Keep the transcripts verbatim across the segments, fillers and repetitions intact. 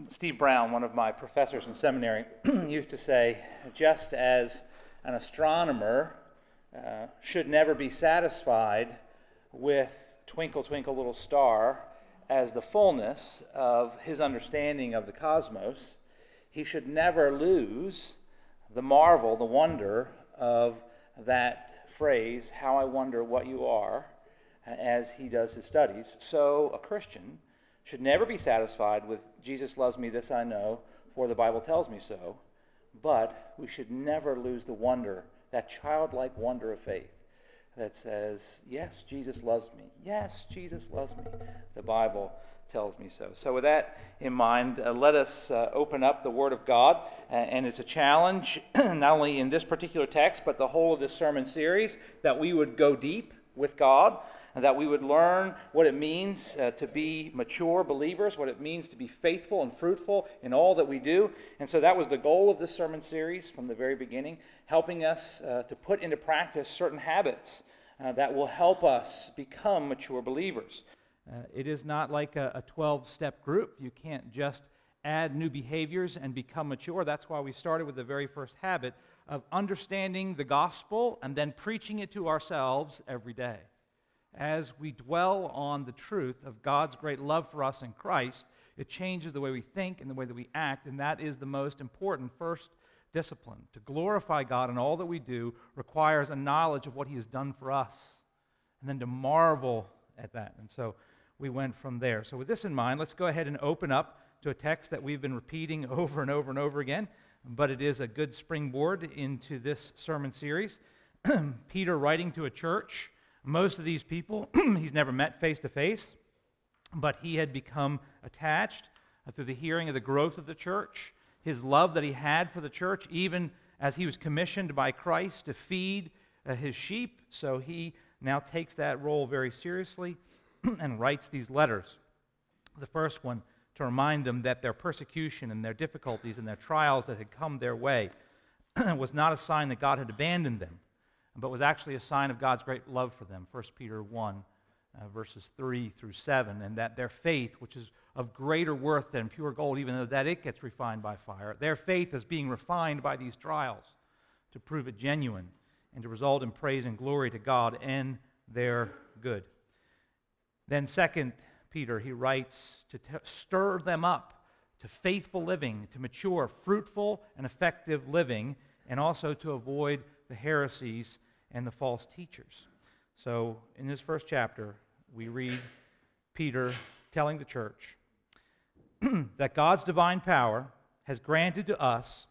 Steve Brown, one of my professors in seminary, used to say, just as an astronomer uh, should never be satisfied with twinkle, twinkle, little star as the fullness of his understanding of the cosmos, he should never lose the marvel, the wonder of that phrase, how I wonder what you are, as he does his studies. So a Christian should never be satisfied with Jesus loves me, this I know, for the Bible tells me so, but we should never lose the wonder, that childlike wonder of faith that says, yes, Jesus loves me. Yes, Jesus loves me. The Bible tells me so. So with that in mind, uh, let us uh, open up the Word of God, uh, and it's a challenge, not only in this particular text, but the whole of this sermon series, that we would go deep with God, and that we would learn what it means uh, to be mature believers, what it means to be faithful and fruitful in all that we do. And so that was the goal of this sermon series from the very beginning, helping us uh, to put into practice certain habits uh, that will help us become mature believers. Uh, it is not like a twelve-step group. You can't just add new behaviors and become mature. That's why we started with the very first habit of understanding the gospel and then preaching it to ourselves every day. As we dwell on the truth of God's great love for us in Christ, it changes the way we think and the way that we act, and that is the most important first discipline. To glorify God in all that we do requires a knowledge of what He has done for us, and then to marvel at that. And so we went from there. So with this in mind, let's go ahead and open up to a text that we've been repeating over and over and over again, but it is a good springboard into this sermon series. Peter writing to a church. Most of these people he's never met face to face, but he had become attached uh, through the hearing of the growth of the church, his love that he had for the church, even as he was commissioned by Christ to feed uh, his sheep. So he now takes that role very seriously and writes these letters. The first one to remind them that their persecution and their difficulties and their trials that had come their way was not a sign that God had abandoned them, but was actually a sign of God's great love for them, First Peter one, uh, verses three through seven, and that their faith, which is of greater worth than pure gold, even though that it gets refined by fire, their faith is being refined by these trials to prove it genuine and to result in praise and glory to God and their good. Then Second Peter, he writes to t- stir them up to faithful living, to mature, fruitful, and effective living, and also to avoid the heresies and the false teachers. So in this first chapter, we read Peter telling the church that God's divine power has granted to us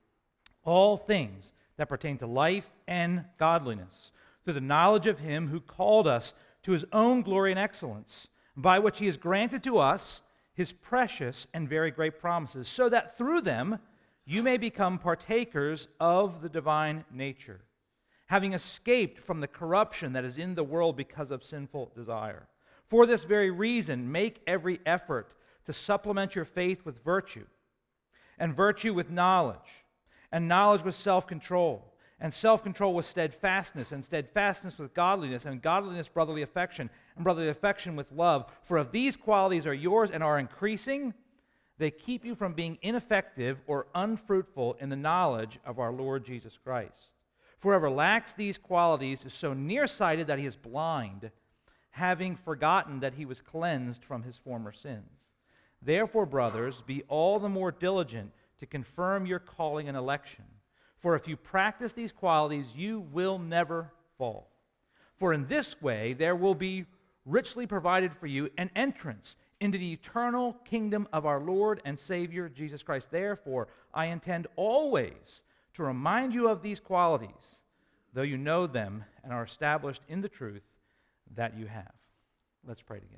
all things that pertain to life and godliness through the knowledge of Him who called us to His own glory and excellence, by which He has granted to us His precious and very great promises, so that through them you may become partakers of the divine nature, having escaped from the corruption that is in the world because of sinful desire. For this very reason, make every effort to supplement your faith with virtue, and virtue with knowledge, and knowledge with self-control, and self-control with steadfastness, and steadfastness with godliness, and godliness brotherly affection, and brotherly affection with love. For if these qualities are yours and are increasing, they keep you from being ineffective or unfruitful in the knowledge of our Lord Jesus Christ. For whoever lacks these qualities is so nearsighted that he is blind, having forgotten that he was cleansed from his former sins. Therefore, brothers, be all the more diligent to confirm your calling and election. For if you practice these qualities, you will never fall. For in this way there will be richly provided for you an entrance into the eternal kingdom of our Lord and Savior, Jesus Christ. Therefore, I intend always to remind you of these qualities, though you know them and are established in the truth that you have. Let's pray together.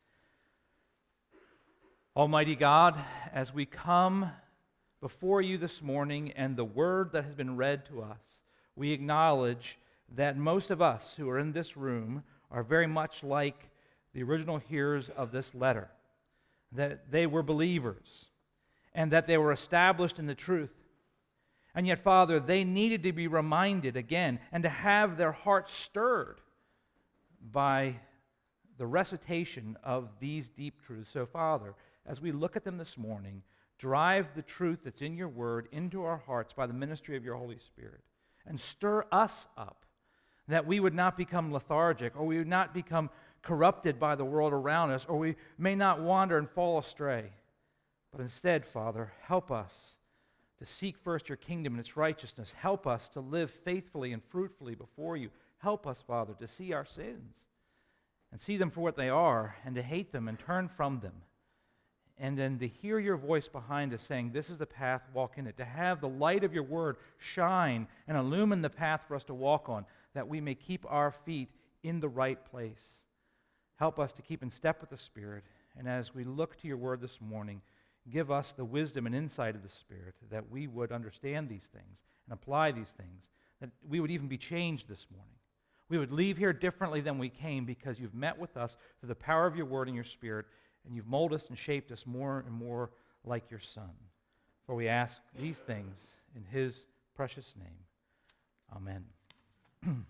Almighty God, as we come before you this morning and the word that has been read to us, we acknowledge that most of us who are in this room are very much like the original hearers of this letter, that they were believers and that they were established in the truth. And yet, Father, they needed to be reminded again and to have their hearts stirred by the recitation of these deep truths. So, Father, as we look at them this morning, Drive the truth that's in your word into our hearts by the ministry of your Holy Spirit. And stir us up, that we would not become lethargic, or we would not become corrupted by the world around us, or we may not wander and fall astray. But instead, Father, help us to seek first your kingdom and its righteousness. Help us to live faithfully and fruitfully before you. Help us, Father, to see our sins and see them for what they are, and to hate them and turn from them. And then to hear your voice behind us saying, this is the path, walk in it. To have the light of your word shine and illumine the path for us to walk on, that we may keep our feet in the right place. Help us to keep in step with the Spirit. And as we look to your word this morning, give us the wisdom and insight of the Spirit, that we would understand these things and apply these things, that we would even be changed this morning. We would leave here differently than we came, because you've met with us through the power of your word and your Spirit, and you've molded us and shaped us more and more like your Son. For we ask these things in his precious name. Amen.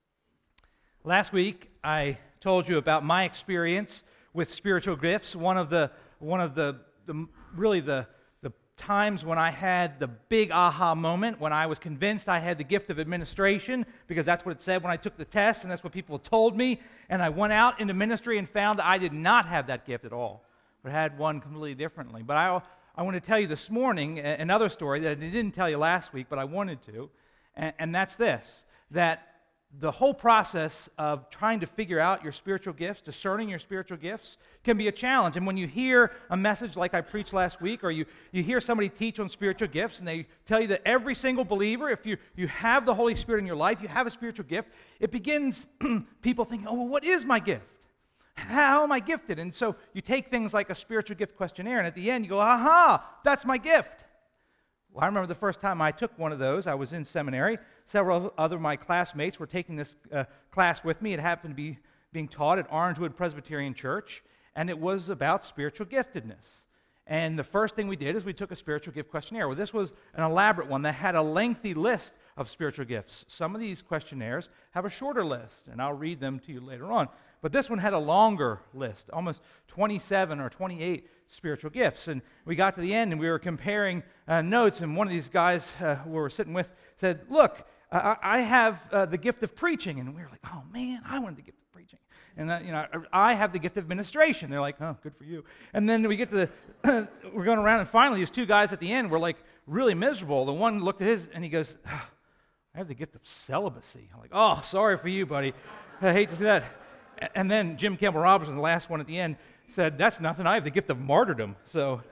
Last week, I told you about my experience with spiritual gifts. One of the, one of the, the really the, the times when I had the big aha moment, when I was convinced I had the gift of administration, because that's what it said when I took the test, and that's what people told me. And I went out into ministry and found I did not have that gift at all, but had one completely differently. But I, I want to tell you this morning another story that I didn't tell you last week, but I wanted to, and, and that's this, that the whole process of trying to figure out your spiritual gifts, discerning your spiritual gifts, can be a challenge. And when you hear a message like I preached last week, or you, you hear somebody teach on spiritual gifts, and they tell you that every single believer, if you, you have the Holy Spirit in your life, you have a spiritual gift, it begins people thinking, oh, well, what is my gift? How am I gifted? And so you take things like a spiritual gift questionnaire, and at the end you go, aha, that's my gift. Well, I remember the first time I took one of those. I was in seminary. Several other of my classmates were taking this uh, class with me. It happened to be being taught at Orangewood Presbyterian Church, and it was about spiritual giftedness. And the first thing we did is we took a spiritual gift questionnaire. Well, this was an elaborate one that had a lengthy list of spiritual gifts. Some of these questionnaires have a shorter list, and I'll read them to you later on. But this one had a longer list, almost twenty-seven or twenty-eight spiritual gifts. And we got to the end, and we were comparing uh, notes, and one of these guys uh, who we were sitting with said, look, uh, I have uh, the gift of preaching. And we were like, oh, man, I wanted the gift of preaching. And, uh, you know, I have the gift of administration. They're like, oh, good for you. And then we get to the, we're going around, and finally these two guys at the end were like really miserable. The one looked at his, and he goes, oh, I have the gift of celibacy. I'm like, oh, sorry for you, buddy. I hate to see that. And then Jim Campbell Robertson, the last one at the end, said, that's nothing. I have the gift of martyrdom. So,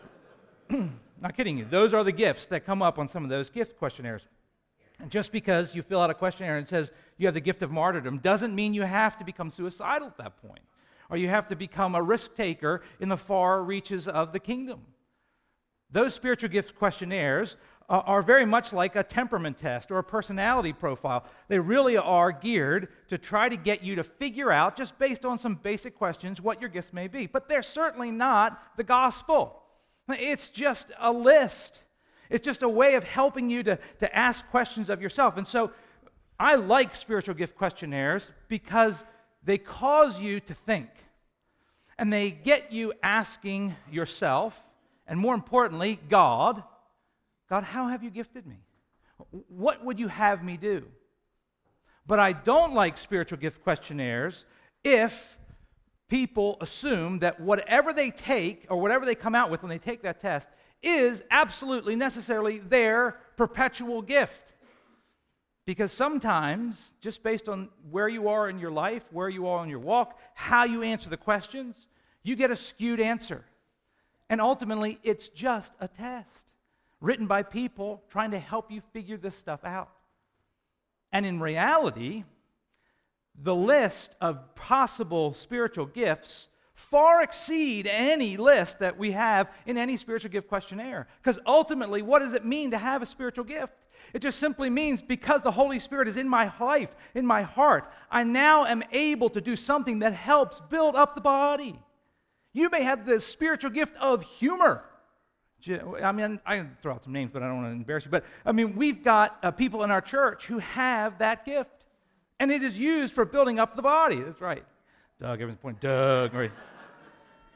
not kidding you. Those are the gifts that come up on some of those gift questionnaires. And just because you fill out a questionnaire and it says you have the gift of martyrdom doesn't mean you have to become suicidal at that point, or you have to become a risk taker in the far reaches of the kingdom. Those spiritual gift questionnaires uh, are very much like a temperament test or a personality profile. They really are geared to try to get you to figure out, just based on some basic questions, what your gifts may be. But they're certainly not the gospel. It's just a list. It's just a way of helping you to, to ask questions of yourself. And so I like spiritual gift questionnaires because they cause you to think. And they get you asking yourself, and more importantly, God, God, how have you gifted me? What would you have me do? But I don't like spiritual gift questionnaires if people assume that whatever they take or whatever they come out with when they take that test is absolutely necessarily their perpetual gift. Because sometimes, just based on where you are in your life, where you are in your walk, how you answer the questions, you get a skewed answer. And ultimately, it's just a test written by people trying to help you figure this stuff out. And in reality, the list of possible spiritual gifts far exceed any list that we have in any spiritual gift questionnaire. Because ultimately, what does it mean to have a spiritual gift? It just simply means because the Holy Spirit is in my life, in my heart, I now am able to do something that helps build up the body. You may have the spiritual gift of humor. I mean, I can throw out some names, but I don't want to embarrass you. But, I mean, we've got uh, people in our church who have that gift. And it is used for building up the body. That's right. Doug, everyone's pointing, Doug. Right.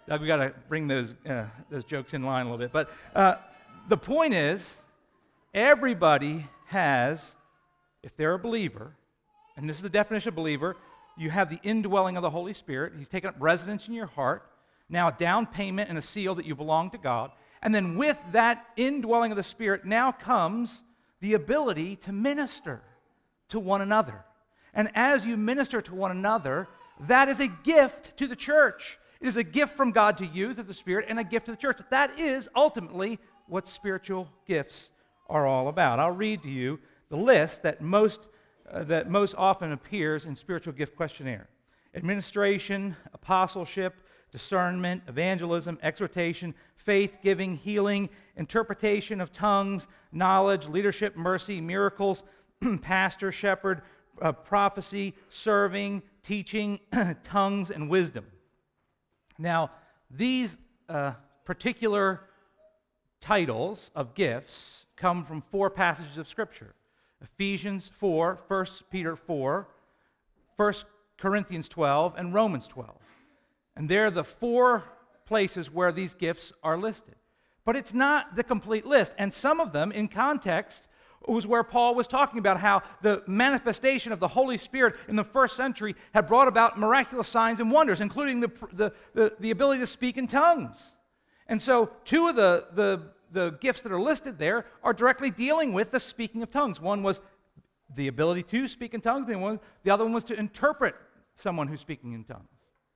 Uh, we got to bring those uh, those jokes in line a little bit. But uh, the point is, everybody has, if they're a believer, and this is the definition of believer, you have the indwelling of the Holy Spirit. He's taken up residence in your heart. Now a down payment and a seal that you belong to God. And then with that indwelling of the Spirit now comes the ability to minister to one another. And as you minister to one another, that is a gift to the church. It is a gift from God to you, to the Spirit, and a gift to the church. That is ultimately what spiritual gifts are all about. I'll read to you the list that most, uh, that most often appears in spiritual gift questionnaire. Administration, apostleship, discernment, evangelism, exhortation, faith, giving, healing, interpretation of tongues, knowledge, leadership, mercy, miracles, pastor, shepherd, uh, prophecy, serving, teaching, tongues, and wisdom. Now, these uh, particular titles of gifts come from four passages of Scripture. Ephesians four, First Peter four, First Corinthians twelve, and Romans twelve. And they're the four places where these gifts are listed. But it's not the complete list. And some of them, in context, was where Paul was talking about how the manifestation of the Holy Spirit in the first century had brought about miraculous signs and wonders, including the, the, the, the ability to speak in tongues. And so two of the, the, the gifts that are listed there are directly dealing with the speaking of tongues. One was the ability to speak in tongues, and one, the other one was to interpret someone who's speaking in tongues.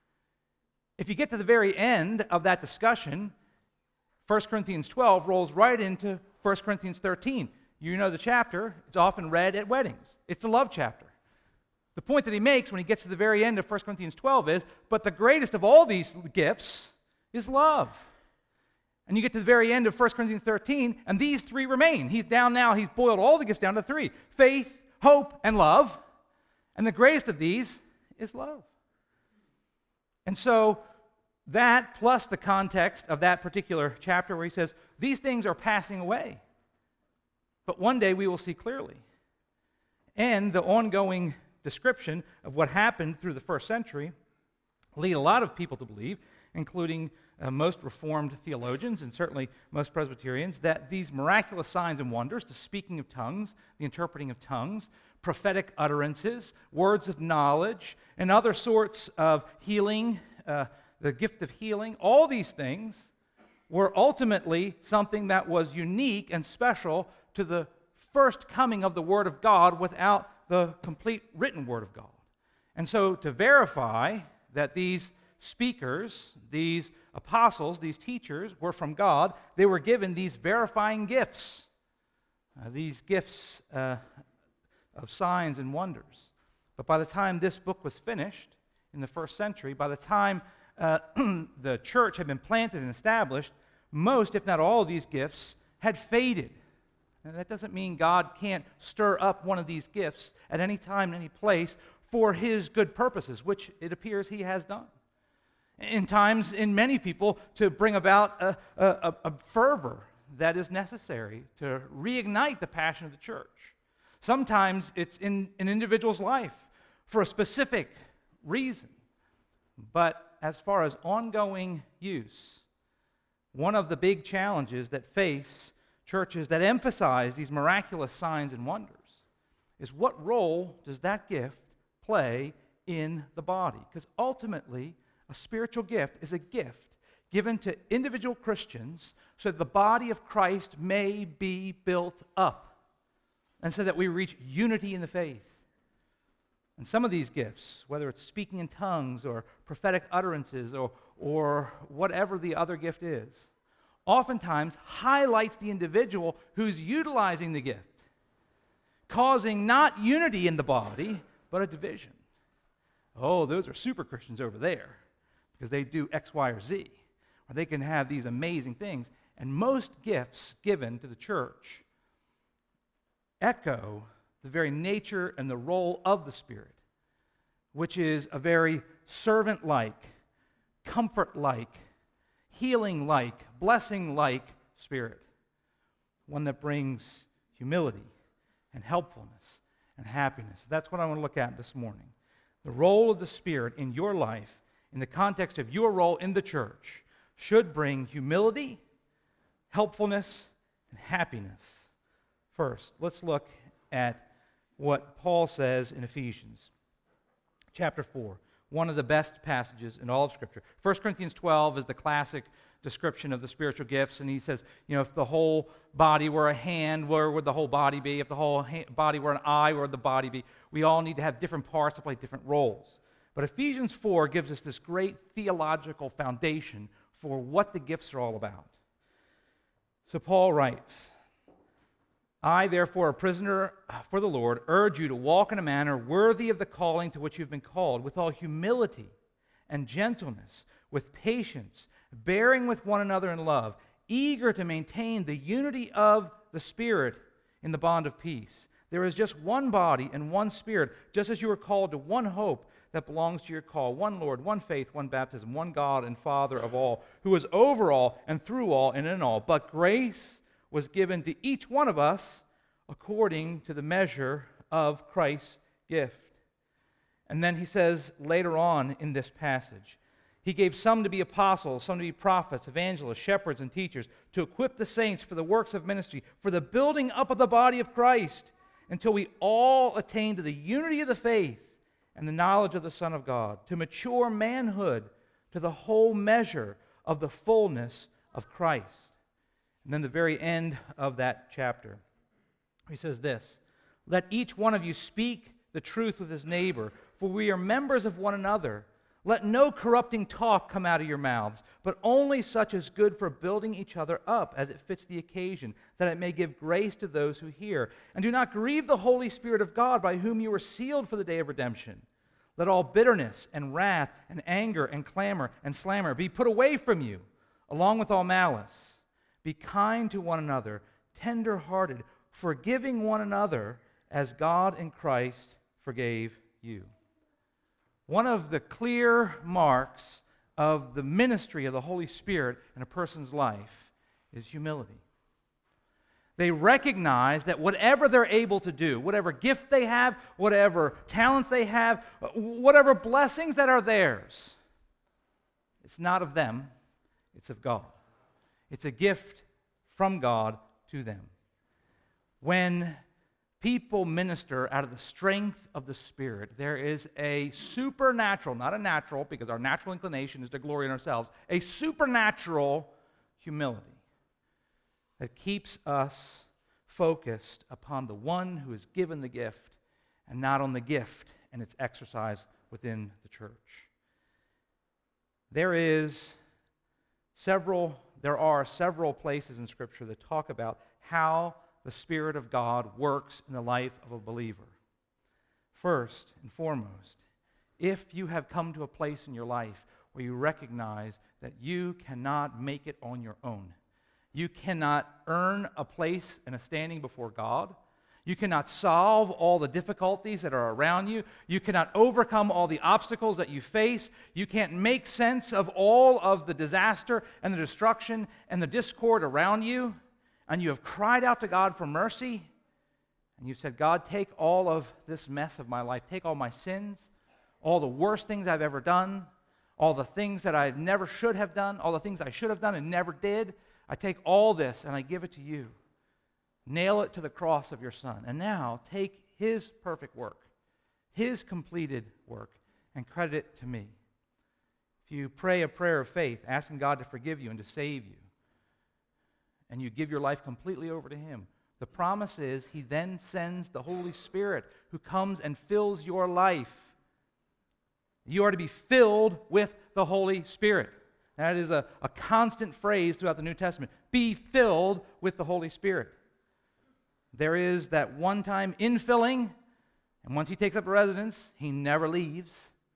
If you get to the very end of that discussion, First Corinthians twelve rolls right into First Corinthians thirteen. You know the chapter. It's often read at weddings. It's the love chapter. The point that he makes when he gets to the very end of First Corinthians twelve is, but the greatest of all these gifts is love. And you get to the very end of First Corinthians thirteen, and these three remain. He's down now, he's boiled all the gifts down to three: faith, hope, and love. And the greatest of these is love. And so that, plus the context of that particular chapter where he says, these things are passing away, but one day we will see clearly. And the ongoing description of what happened through the first century lead a lot of people to believe, including uh, most Reformed theologians and certainly most Presbyterians, that these miraculous signs and wonders, the speaking of tongues, the interpreting of tongues, prophetic utterances, words of knowledge, and other sorts of healing, uh, the gift of healing, all these things were ultimately something that was unique and special to the first coming of the Word of God without the complete written Word of God. And so to verify that these speakers, these apostles, these teachers were from God, they were given these verifying gifts, uh, these gifts uh, of signs and wonders. But by the time this book was finished in the first century, by the time uh, the church had been planted and established, most, if not all, of these gifts had faded. And that doesn't mean God can't stir up one of these gifts at any time, any place, for His good purposes, which it appears He has done. In times, in many people, to bring about a, a, a fervor that is necessary to reignite the passion of the church. Sometimes it's in an individual's life for a specific reason. But as far as ongoing use, one of the big challenges that face churches that emphasize these miraculous signs and wonders is, what role does that gift play in the body? Because ultimately, a spiritual gift is a gift given to individual Christians so that the body of Christ may be built up and so that we reach unity in the faith. And some of these gifts, whether it's speaking in tongues or prophetic utterances or, or whatever the other gift is, oftentimes highlights the individual who's utilizing the gift, causing not unity in the body, but a division. Oh, those are super Christians over there because they do X, Y, or Z, or they can have these amazing things. And most gifts given to the church echo the very nature and the role of the Spirit, which is a very servant-like, comfort-like, healing-like, blessing-like Spirit, one that brings humility and helpfulness and happiness. That's what I want to look at this morning. The role of the Spirit in your life in the context of your role in the church, should bring humility, helpfulness, and happiness. First, let's look at what Paul says in Ephesians chapter four, one of the best passages in all of Scripture. First Corinthians twelve is the classic description of the spiritual gifts, and he says, you know, if the whole body were a hand, where would the whole body be? If the whole ha- body were an eye, where would the body be? We all need to have different parts to play different roles. But Ephesians four gives us this great theological foundation for what the gifts are all about. So Paul writes, I, therefore, a prisoner for the Lord, urge you to walk in a manner worthy of the calling to which you've been called, with all humility and gentleness, with patience, bearing with one another in love, eager to maintain the unity of the Spirit in the bond of peace. There is just one body and one Spirit, just as you were called to one hope that belongs to your call, one Lord, one faith, one baptism, one God and Father of all, who is over all and through all and in all. But grace was given to each one of us according to the measure of Christ's gift. And then he says later on in this passage, he gave some to be apostles, some to be prophets, evangelists, shepherds, and teachers, to equip the saints for the works of ministry, for the building up of the body of Christ, until we all attain to the unity of the faith and the knowledge of the Son of God, to mature manhood, to the whole measure of the fullness of Christ. And then the very end of that chapter, he says this, let each one of you speak the truth with his neighbor, for we are members of one another. Let no corrupting talk come out of your mouths, but only such as good for building each other up, as it fits the occasion, that it may give grace to those who hear. And do not grieve the Holy Spirit of God, by whom you were sealed for the day of redemption. Let all bitterness and wrath and anger and clamor and slammer be put away from you, along with all malice. Be kind to one another, tender-hearted, forgiving one another, as God in Christ forgave you. One of the clear marks of the ministry of the Holy Spirit in a person's life is humility. They recognize that whatever they're able to do, whatever gift they have, whatever talents they have, whatever blessings that are theirs, it's not of them, it's of God. It's a gift from God to them. When people minister out of the strength of the Spirit, there is a supernatural, not a natural, because our natural inclination is to glory in ourselves, a supernatural humility that keeps us focused upon the one who has given the gift and not on the gift and its exercise within the church. There is several, there are several places in Scripture that talk about how the Spirit of God works in the life of a believer. First and foremost, if you have come to a place in your life where you recognize that you cannot make it on your own, you cannot earn a place and a standing before God, you cannot solve all the difficulties that are around you, you cannot overcome all the obstacles that you face, you can't make sense of all of the disaster and the destruction and the discord around you, and you have cried out to God for mercy, and you said, God, take all of this mess of my life, take all my sins, all the worst things I've ever done, all the things that I never should have done, all the things I should have done and never did, I take all this and I give it to you. Nail it to the cross of your Son. And now take His perfect work, His completed work, and credit it to me. If you pray a prayer of faith, asking God to forgive you and to save you, and you give your life completely over to Him, the promise is He then sends the Holy Spirit who comes and fills your life. You are to be filled with the Holy Spirit. That is a, a constant phrase throughout the New Testament. Be filled with the Holy Spirit. There is that one-time infilling, and once He takes up residence, He never leaves.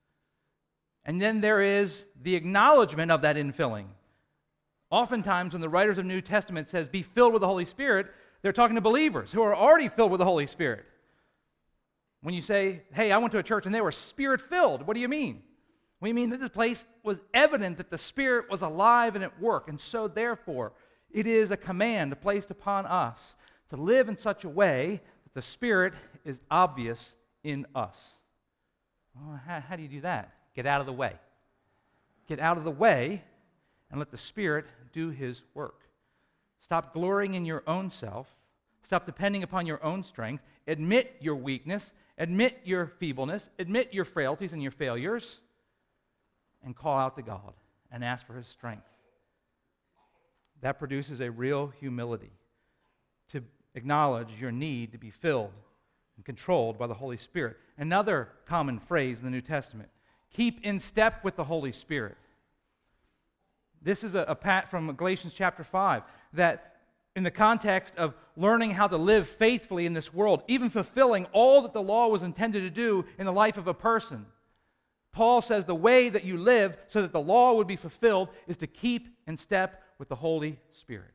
And then there is the acknowledgement of that infilling. Oftentimes when the writers of the New Testament says, be filled with the Holy Spirit, they're talking to believers who are already filled with the Holy Spirit. When you say, hey, I went to a church and they were Spirit-filled, what do you mean? We mean that this place was evident that the Spirit was alive and at work, and so therefore it is a command placed upon us to live in such a way that the Spirit is obvious in us. Well, how, how do you do that? Get out of the way. get out of the way and let the Spirit do His work. Stop glorying in your own self. Stop depending upon your own strength. Admit your weakness. Admit your feebleness. Admit your frailties and your failures. And call out to God and ask for His strength. That produces a real humility to acknowledge your need to be filled and controlled by the Holy Spirit. Another common phrase in the New Testament, keep in step with the Holy Spirit. This is a, a pat from Galatians chapter five, that in the context of learning how to live faithfully in this world, even fulfilling all that the law was intended to do in the life of a person, Paul says the way that you live so that the law would be fulfilled is to keep in step with the Holy Spirit.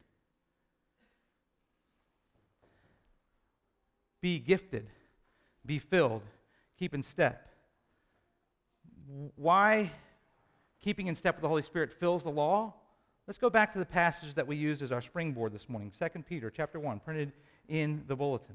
Be gifted, be filled, keep in step. Why keeping in step with the Holy Spirit fills the law? Let's go back to the passage that we used as our springboard this morning, Second Peter chapter one, printed in the bulletin.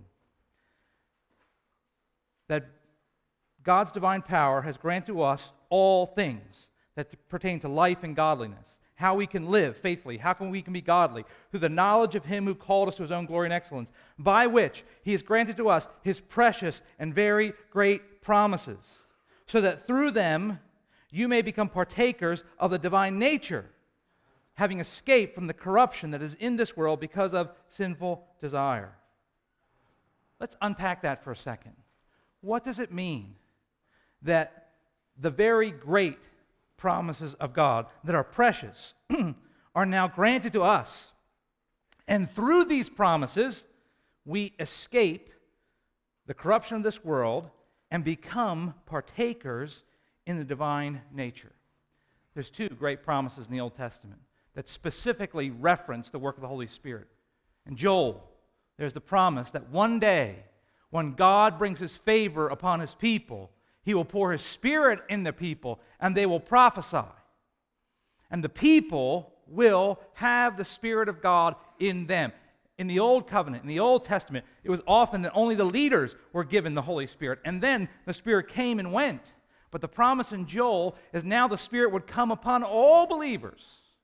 That God's divine power has granted to us all things that pertain to life and godliness, how we can live faithfully, how can we can be godly, through the knowledge of Him who called us to His own glory and excellence, by which He has granted to us His precious and very great promises, so that through them you may become partakers of the divine nature, having escaped from the corruption that is in this world because of sinful desire. Let's unpack that for a second. What does it mean that the very great promises of God that are precious are now granted to us? And through these promises, we escape the corruption of this world and become partakers in the divine nature. There's two great promises in the Old Testament that specifically reference the work of the Holy Spirit. In Joel, there's the promise that one day, when God brings His favor upon His people, He will pour His Spirit in the people, and they will prophesy. And the people will have the Spirit of God in them. In the Old Covenant, in the Old Testament, it was often that only the leaders were given the Holy Spirit, and then the Spirit came and went. But the promise in Joel is now the Spirit would come upon all believers.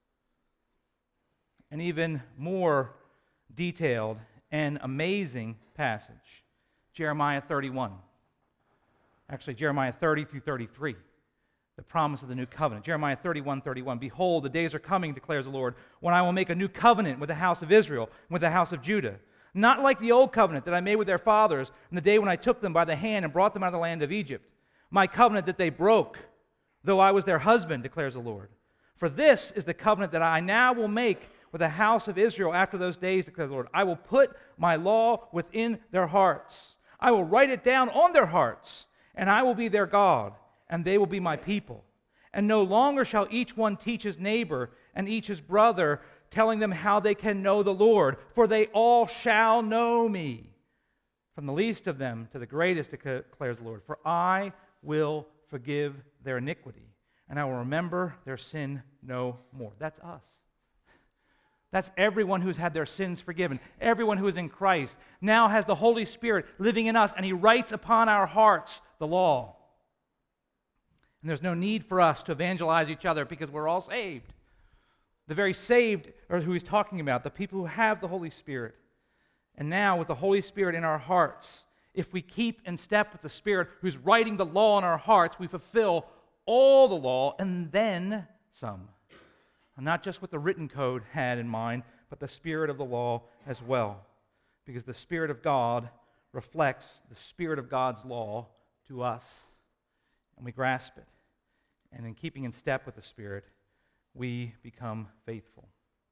An even more detailed and amazing passage, Jeremiah thirty-one. Actually, Jeremiah thirty through thirty-three, the promise of the new covenant. Jeremiah thirty-one, thirty-one. Behold, the days are coming, declares the Lord, when I will make a new covenant with the house of Israel, and with the house of Judah. Not like the old covenant that I made with their fathers in the day when I took them by the hand and brought them out of the land of Egypt. My covenant that they broke, though I was their husband, declares the Lord. For this is the covenant that I now will make with the house of Israel after those days, declares the Lord. I will put my law within their hearts. I will write it down on their hearts, and I will be their God, and they will be my people. And no longer shall each one teach his neighbor and each his brother, telling them how they can know the Lord, for they all shall know me, from the least of them to the greatest, declares the Lord. For I will forgive their iniquity, and I will remember their sin no more. That's us. That's everyone who's had their sins forgiven. Everyone who is in Christ now has the Holy Spirit living in us, and He writes upon our hearts the law. And there's no need for us to evangelize each other because we're all saved. The very saved are who He's talking about, the people who have the Holy Spirit. And now, with the Holy Spirit in our hearts, if we keep in step with the Spirit who's writing the law in our hearts, we fulfill all the law and then some. Not just what the written code had in mind, but the spirit of the law as well. Because the Spirit of God reflects the Spirit of God's law to us, and we grasp it. And in keeping in step with the Spirit, we become faithful.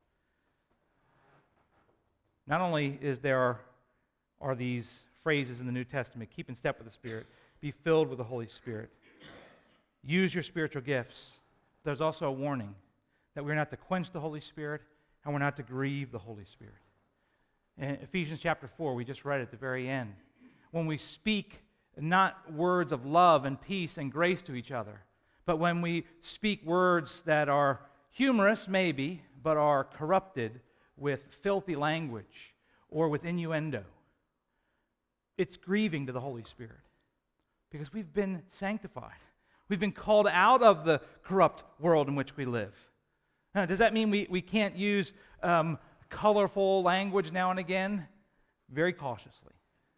Not only is there are these phrases in the New Testament, keep in step with the Spirit, be filled with the Holy Spirit, use your spiritual gifts, there's also a warning that we're not to quench the Holy Spirit and we're not to grieve the Holy Spirit. In Ephesians chapter four, we just read at the very end, when we speak not words of love and peace and grace to each other, but when we speak words that are humorous, maybe, but are corrupted with filthy language or with innuendo, it's grieving to the Holy Spirit because we've been sanctified. We've been called out of the corrupt world in which we live. Now, does that mean we, we can't use um, colorful language now and again? Very cautiously.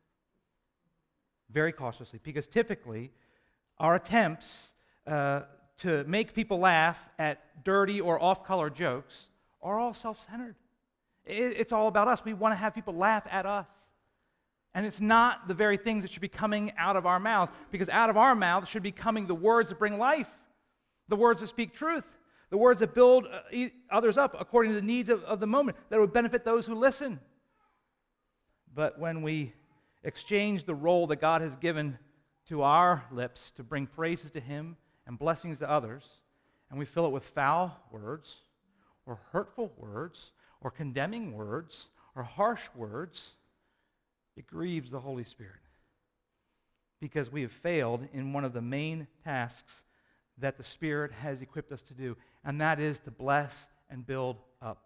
Very cautiously. Because typically, our attempts uh, to make people laugh at dirty or off-color jokes are all self-centered. It, it's all about us. We want to have people laugh at us. And it's not the very things that should be coming out of our mouths, because out of our mouths should be coming the words that bring life, the words that speak truth, the words that build uh, others up according to the needs of, of the moment, that would benefit those who listen. But when we exchange the role that God has given to our lips to bring praises to Him and blessings to others, and we fill it with foul words, or hurtful words, or condemning words, or harsh words, it grieves the Holy Spirit, because we have failed in one of the main tasks that the Spirit has equipped us to do, and that is to bless and build up.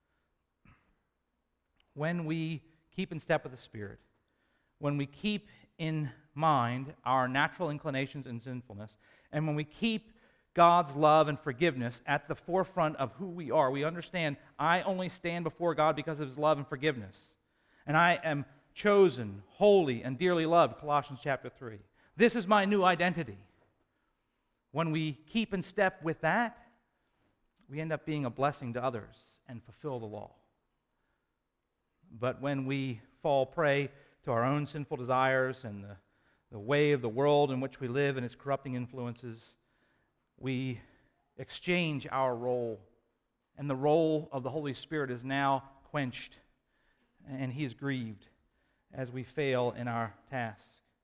When we keep in step with the Spirit, when we keep in mind our natural inclinations and sinfulness, and when we keep God's love and forgiveness at the forefront of who we are, we understand I only stand before God because of His love and forgiveness, and I am chosen, holy, and dearly loved, Colossians chapter three. This is my new identity. When we keep in step with that, we end up being a blessing to others and fulfill the law. But when we fall prey to our own sinful desires and the, the way of the world in which we live and its corrupting influences, we exchange our role, and the role of the Holy Spirit is now quenched, and He is grieved as we fail in our task.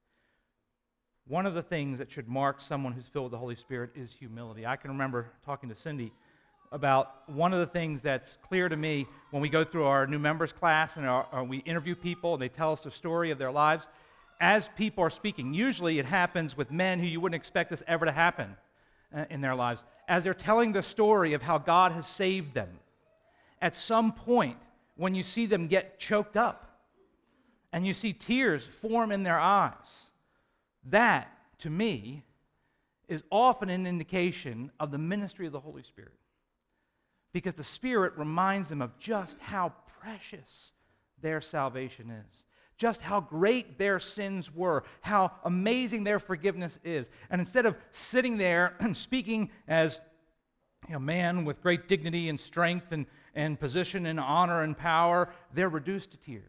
One of the things that should mark someone who's filled with the Holy Spirit is humility. I can remember talking to Cindy about one of the things that's clear to me when we go through our new members class and our, or we interview people and they tell us the story of their lives. As people are speaking, usually it happens with men who you wouldn't expect this ever to happen uh, in their lives. As they're telling the story of how God has saved them, at some point when you see them get choked up, and you see tears form in their eyes, that, to me, is often an indication of the ministry of the Holy Spirit. Because the Spirit reminds them of just how precious their salvation is, just how great their sins were, how amazing their forgiveness is. And instead of sitting there and speaking as a man with great dignity and strength and, and position and honor and power, they're reduced to tears.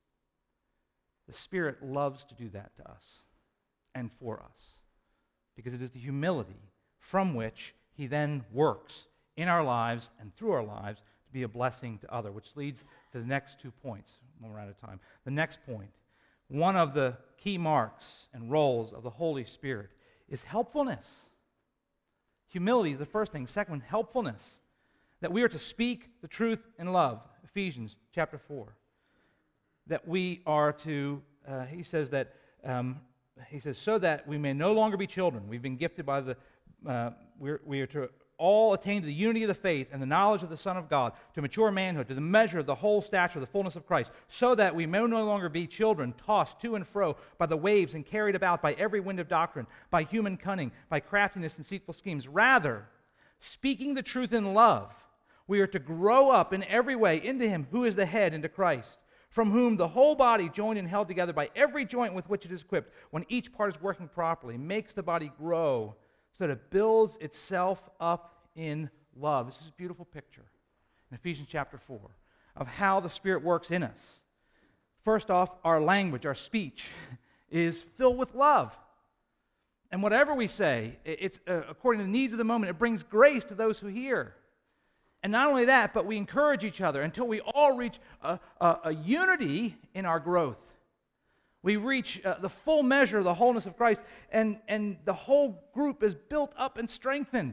The Spirit loves to do that to us and for us, because it is the humility from which He then works in our lives and through our lives to be a blessing to others, which leads to the next two points when we're out of time. The next point, one of the key marks and roles of the Holy Spirit is helpfulness. Humility is the first thing. Second one, helpfulness. That we are to speak the truth in love, Ephesians chapter four. That we are to, uh, he says that, um, he says, so that we may no longer be children. We've been gifted by the, uh, we're, we are to all attain to the unity of the faith and the knowledge of the Son of God, to mature manhood, to the measure of the whole stature of the fullness of Christ, so that we may no longer be children, tossed to and fro by the waves and carried about by every wind of doctrine, by human cunning, by craftiness and deceitful schemes. Rather, speaking the truth in love, we are to grow up in every way into Him who is the head, into Christ, from whom the whole body, joined and held together by every joint with which it is equipped, when each part is working properly, makes the body grow so that it builds itself up in love. This is a beautiful picture in Ephesians chapter four of how the Spirit works in us. First off, our language, our speech is filled with love. And whatever we say, it's uh, according to the needs of the moment, it brings grace to those who hear. And not only that, but we encourage each other until we all reach a, a, a unity in our growth. We reach uh, the full measure of the wholeness of Christ, and, and the whole group is built up and strengthened.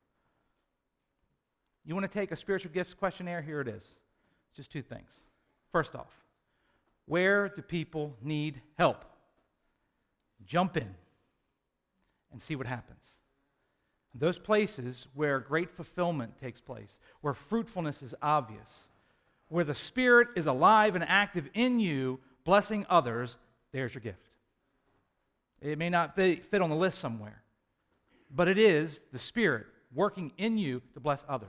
You want to take a spiritual gifts questionnaire? Here it is. Just two things. First off, where do people need help? Jump in and see what happens. Those places where great fulfillment takes place, where fruitfulness is obvious, where the Spirit is alive and active in you, blessing others, there's your gift. It may not be, fit on the list somewhere, but it is the Spirit working in you to bless others.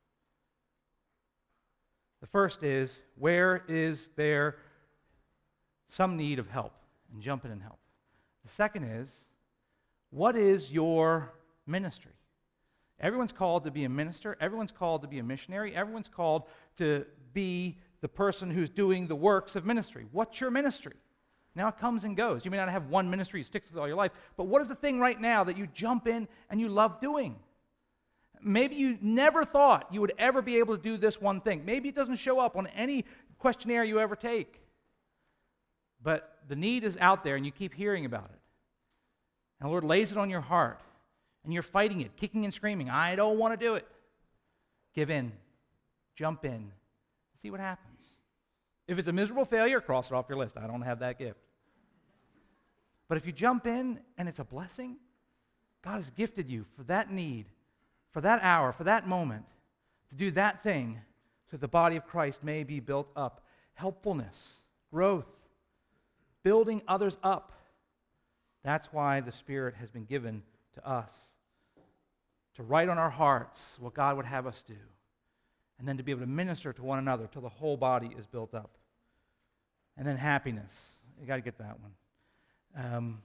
The first is, where is there some need of help? And jump in and help. The second is, what is your ministry? Everyone's called to be a minister. Everyone's called to be a missionary. Everyone's called to be the person who's doing the works of ministry. What's your ministry? Now it comes and goes. You may not have one ministry you stick with all your life, but what is the thing right now that you jump in and you love doing? Maybe you never thought you would ever be able to do this one thing. Maybe it doesn't show up on any questionnaire you ever take. But the need is out there and you keep hearing about it. And the Lord lays it on your heart and you're fighting it, kicking and screaming. I don't want to do it. Give in. Jump in. See what happens. If it's a miserable failure, cross it off your list. I don't have that gift. But if you jump in and it's a blessing, God has gifted you for that need, for that hour, for that moment, to do that thing so the body of Christ may be built up. Helpfulness, growth, building others up. That's why the Spirit has been given to us, to write on our hearts what God would have us do, and then to be able to minister to one another till the whole body is built up. And then happiness. You got to get that one. Um,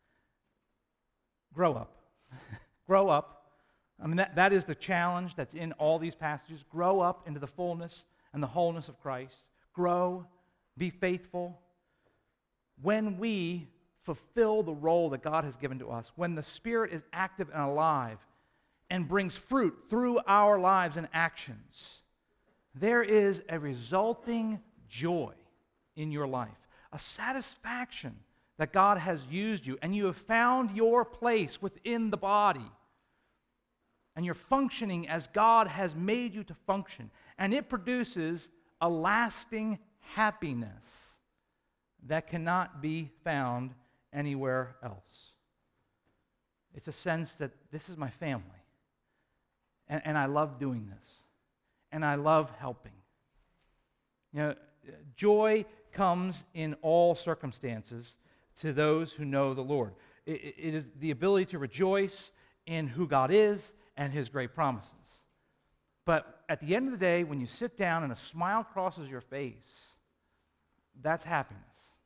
grow up. Grow up. I mean, that, that is the challenge that's in all these passages. Grow up into the fullness and the wholeness of Christ. Grow. Be faithful. When we fulfill the role that God has given to us, when the Spirit is active and alive and brings fruit through our lives and actions, there is a resulting joy in your life, a satisfaction that God has used you, and you have found your place within the body, and you're functioning as God has made you to function, and it produces a lasting happiness that cannot be found anywhere else. It's a sense that this is my family, and, and I love doing this, and I love helping. You know, joy comes in all circumstances to those who know the Lord. It, it is the ability to rejoice in who God is and His great promises. But at the end of the day, when you sit down and a smile crosses your face, that's happiness.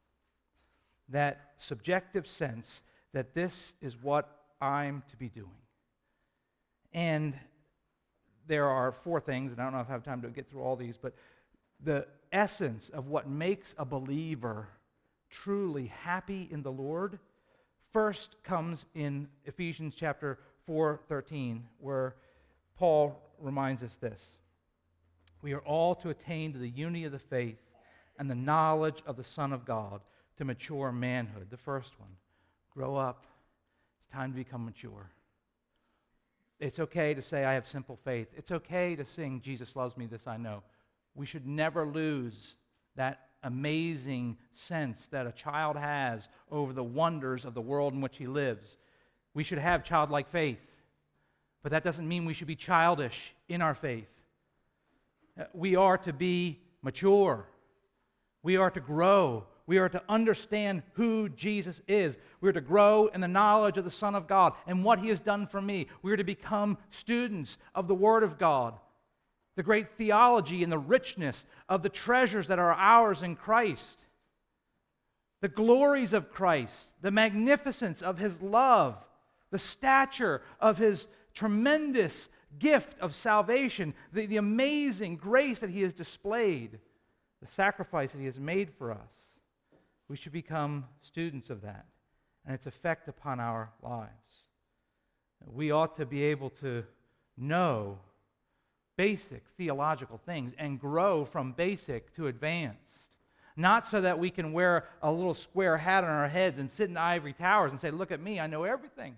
That subjective sense that this is what I'm to be doing. And there are four things, and I don't know if I have time to get through all these, but the essence of what makes a believer truly happy in the Lord first comes in Ephesians chapter four thirteen, where Paul reminds us this. We are all to attain to the unity of the faith and the knowledge of the Son of God, to mature manhood. The first one, grow up. It's time to become mature. It's okay to say, I have simple faith. It's okay to sing, Jesus loves me, this I know. We should never lose that amazing sense that a child has over the wonders of the world in which he lives. We should have childlike faith, but that doesn't mean we should be childish in our faith. We are to be mature. We are to grow. We are to understand who Jesus is. We are to grow in the knowledge of the Son of God and what He has done for me. We are to become students of the Word of God, the great theology and the richness of the treasures that are ours in Christ, the glories of Christ, the magnificence of His love, the stature of His tremendous gift of salvation, the, the amazing grace that He has displayed, the sacrifice that He has made for us. We should become students of that and its effect upon our lives. We ought to be able to know basic theological things and grow from basic to advanced. Not so that we can wear a little square hat on our heads and sit in ivory towers and say, look at me, I know everything.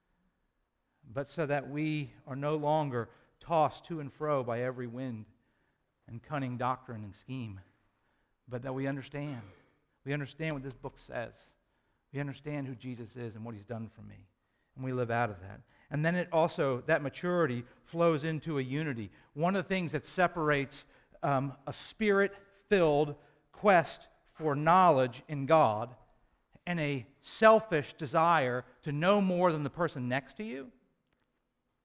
But so that we are no longer tossed to and fro by every wind and cunning doctrine and scheme, but that we understand. We understand what this book says. We understand who Jesus is and what He's done for me. And we live out of that. And then it also, that maturity flows into a unity. One of the things that separates um, a spirit-filled quest for knowledge in God and a selfish desire to know more than the person next to you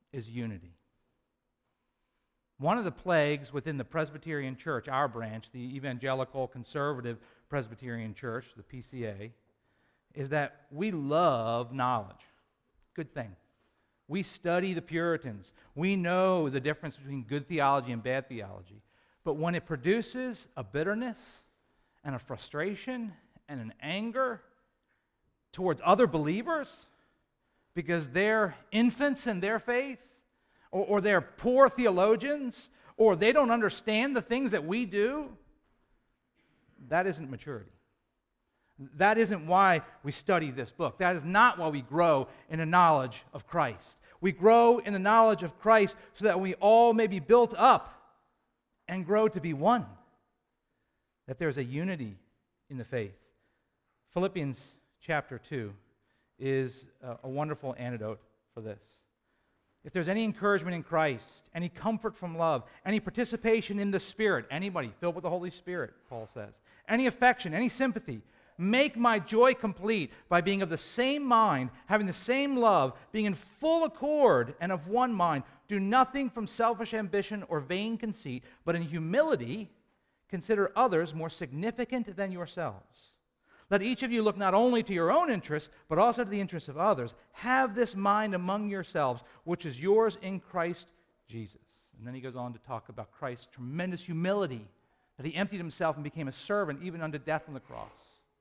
is unity. One of the plagues within the Presbyterian Church, our branch, the Evangelical Conservative Presbyterian Church, the P C A, is that we love knowledge. Good thing. We study the Puritans. We know the difference between good theology and bad theology. But when it produces a bitterness and a frustration and an anger towards other believers because they're infants in their faith, or, or they're poor theologians, or they don't understand the things that we do, that isn't maturity. That isn't why we study this book. That is not why we grow in the knowledge of Christ. We grow in the knowledge of Christ so that we all may be built up and grow to be one. That there's a unity in the faith. Philippians chapter two is a, a wonderful antidote for this. If there's any encouragement in Christ, any comfort from love, any participation in the Spirit, anybody filled with the Holy Spirit, Paul says, any affection, any sympathy, make my joy complete by being of the same mind, having the same love, being in full accord and of one mind. Do nothing from selfish ambition or vain conceit, but in humility consider others more significant than yourselves. Let each of you look not only to your own interests, but also to the interests of others. Have this mind among yourselves, which is yours in Christ Jesus. And then he goes on to talk about Christ's tremendous humility, that he emptied himself and became a servant even unto death on the cross.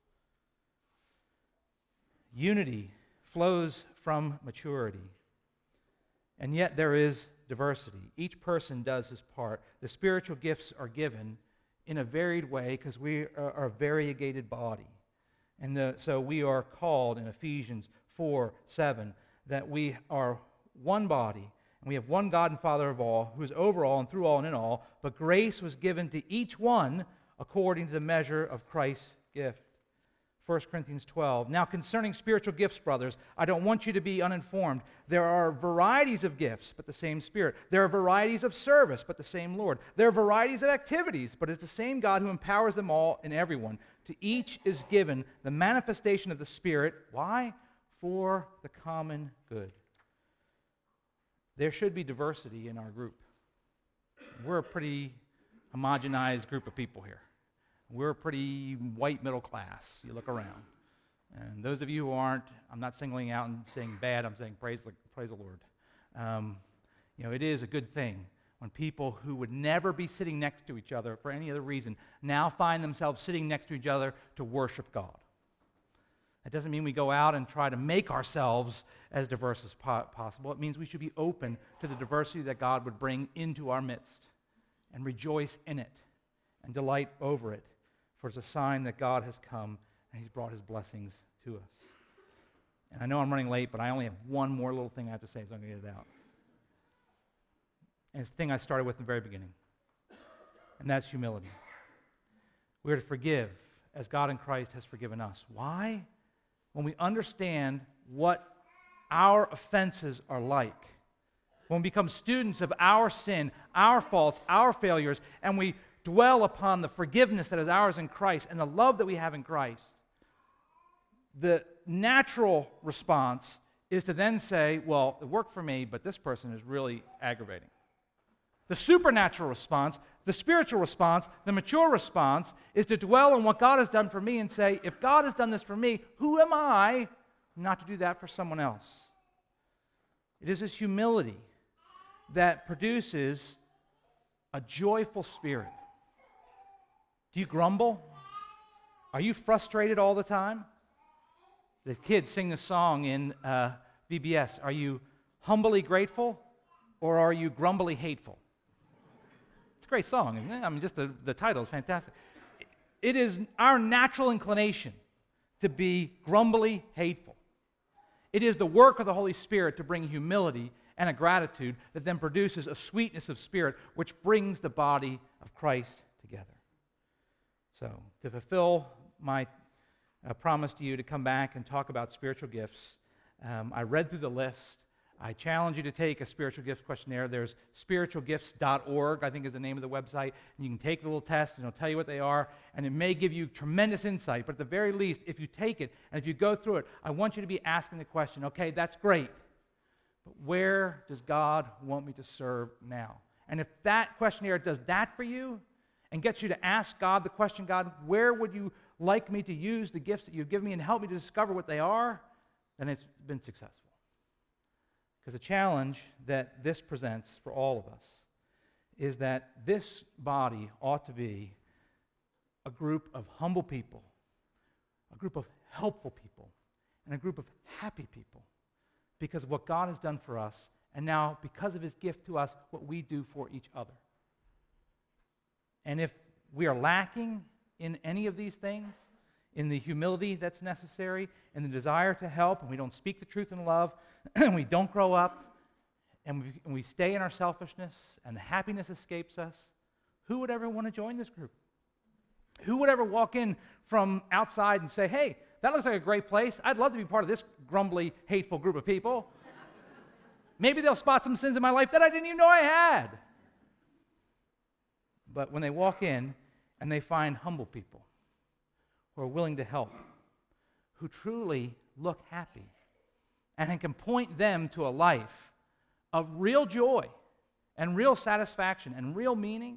Unity flows from maturity, and yet there is diversity. Each person does his part. The spiritual gifts are given in a varied way because we are a variegated body. And the, so we are called in Ephesians four seven that we are one body, and we have one God and Father of all, who is over all and through all and in all, but grace was given to each one according to the measure of Christ's gift. First Corinthians twelve. Now concerning spiritual gifts, brothers, I don't want you to be uninformed. There are varieties of gifts, but the same Spirit. There are varieties of service, but the same Lord. There are varieties of activities, but it's the same God who empowers them all in everyone. To each is given the manifestation of the Spirit. Why? For the common good. There should be diversity in our group. We're a pretty homogenized group of people here. We're a pretty white middle class. You look around. And those of you who aren't, I'm not singling out and saying bad, I'm saying praise the, praise the Lord. Um, you know, it is a good thing when people who would never be sitting next to each other for any other reason now find themselves sitting next to each other to worship God. That doesn't mean we go out and try to make ourselves as diverse as po- possible. It means we should be open to the diversity that God would bring into our midst and rejoice in it and delight over it. For it's a sign that God has come and he's brought his blessings to us. And I know I'm running late, but I only have one more little thing I have to say, so I'm going to get it out. And it's the thing I started with in the very beginning, and that's humility. We are to forgive as God in Christ has forgiven us. Why? When we understand what our offenses are like, when we become students of our sin, our faults, our failures, and we dwell upon the forgiveness that is ours in Christ and the love that we have in Christ, the natural response is to then say, well, it worked for me, but this person is really aggravating. The supernatural response, the spiritual response, the mature response is to dwell on what God has done for me and say, if God has done this for me, who am I not to do that for someone else? It is this humility that produces a joyful spirit. Do you grumble? Are you frustrated all the time? The kids sing the song in uh, V B S. Are you humbly grateful or are you grumbly hateful? It's a great song, isn't it? I mean, just the, the title is fantastic. It is our natural inclination to be grumbly hateful. It is the work of the Holy Spirit to bring humility and a gratitude that then produces a sweetness of spirit which brings the body of Christ together. So, to fulfill my uh, promise to you to come back and talk about spiritual gifts, um, I read through the list. I challenge you to take a spiritual gifts questionnaire. There's spiritual gifts dot org, I think is the name of the website. And you can take the little test, and it'll tell you what they are, and it may give you tremendous insight. But at the very least, if you take it, and if you go through it, I want you to be asking the question, okay, that's great, but where does God want me to serve now? And if that questionnaire does that for you and gets you to ask God the question, God, where would you like me to use the gifts that you've given me and help me to discover what they are, then it's been successful. Because the challenge that this presents for all of us is that this body ought to be a group of humble people, a group of helpful people, and a group of happy people because of what God has done for us, and now because of his gift to us, what we do for each other. And if we are lacking in any of these things, in the humility that's necessary, in the desire to help, and we don't speak the truth in love, and we don't grow up, and we, and we stay in our selfishness, and the happiness escapes us, who would ever want to join this group? Who would ever walk in from outside and say, hey, that looks like a great place. I'd love to be part of this grumbly, hateful group of people. Maybe they'll spot some sins in my life that I didn't even know I had. But when they walk in and they find humble people who are willing to help, who truly look happy, and can point them to a life of real joy and real satisfaction and real meaning,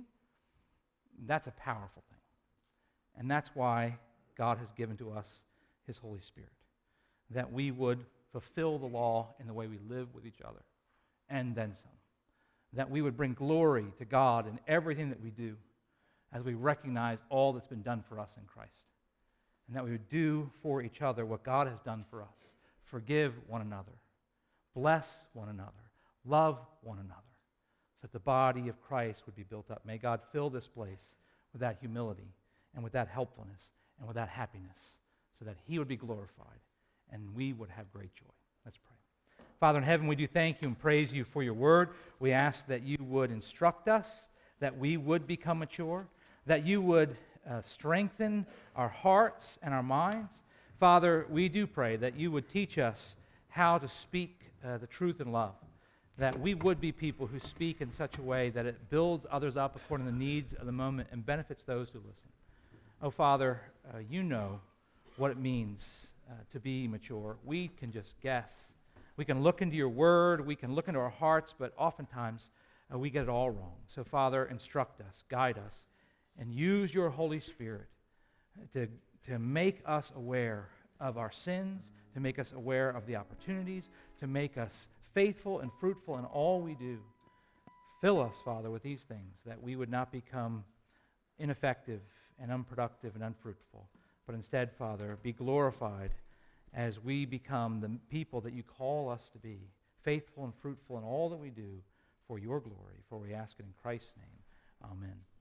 that's a powerful thing. And that's why God has given to us his Holy Spirit, that we would fulfill the law in the way we live with each other, and then some. That we would bring glory to God in everything that we do as we recognize all that's been done for us in Christ. And that we would do for each other what God has done for us. Forgive one another. Bless one another. Love one another. So that the body of Christ would be built up. May God fill this place with that humility and with that helpfulness and with that happiness so that he would be glorified and we would have great joy. Let's pray. Father in heaven, we do thank you and praise you for your word. We ask that you would instruct us, that we would become mature, that you would uh, strengthen our hearts and our minds. Father, we do pray that you would teach us how to speak uh, the truth in love, that we would be people who speak in such a way that it builds others up according to the needs of the moment and benefits those who listen. Oh, Father, uh, you know what it means uh, to be mature. We can just guess. We can look into your word, we can look into our hearts, but oftentimes uh, we get it all wrong. So, Father, instruct us, guide us, and use your Holy Spirit to, to make us aware of our sins, to make us aware of the opportunities, to make us faithful and fruitful in all we do. Fill us, Father, with these things, that we would not become ineffective and unproductive and unfruitful, but instead, Father, be glorified as we become the people that you call us to be, faithful and fruitful in all that we do for your glory. For we ask it in Christ's name. Amen.